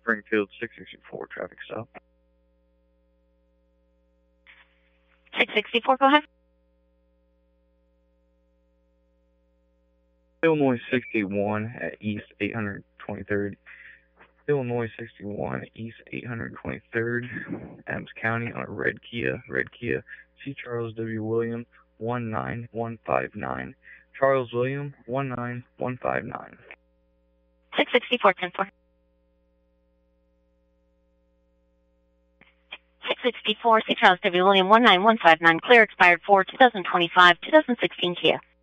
Springfield 664 traffic stop. 664, go ahead. Illinois 61 at East 823rd. Illinois 61 at East 823rd, Adams County on a red Kia. C. Charles W. William 19159. Charles William 19159. 664, 10-4. 664, C. Charles W. William 19159, clear, expired 4/2025, 2016 Kia.